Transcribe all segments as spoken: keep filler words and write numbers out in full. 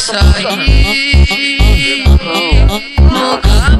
sair, nunca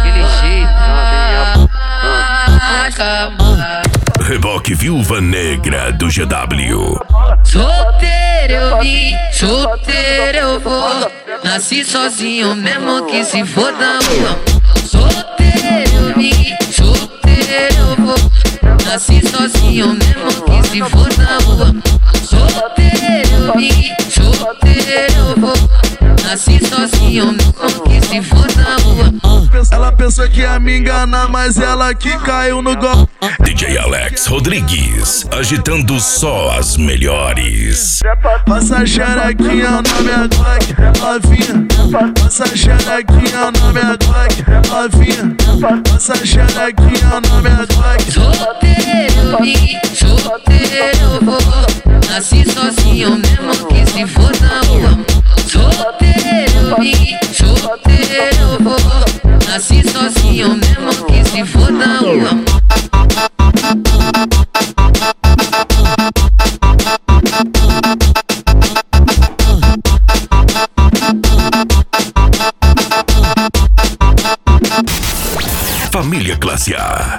mais. Reboque Viúva Negra do G W. Solteiro eu vim, solteiro eu vou. Nasci sozinho mesmo que se for da rua. Solteiro eu vim, solteiro eu vou. Nasci sozinho mesmo que se for da rua. Solteiro eu vim, solteiro eu vou. Nasci sozinho mesmo que se for da rua. Ela pensou que ia me enganar, mas ela que caiu no golpe. D J Alex Rodrigues, agitando só as melhores. Passa xerequinha na minha Glock, novinha. Passa xerequinha na minha Glock, novinha. Passa xerequinha na minha Glock. Solteiro eu vim, solteiro eu vou. Nasci sozinho mesmo que se for da rua. Solteiro eu vim, solteiro eu vou. Nasci sozinho mesmo que se for da rua. Família Classe A.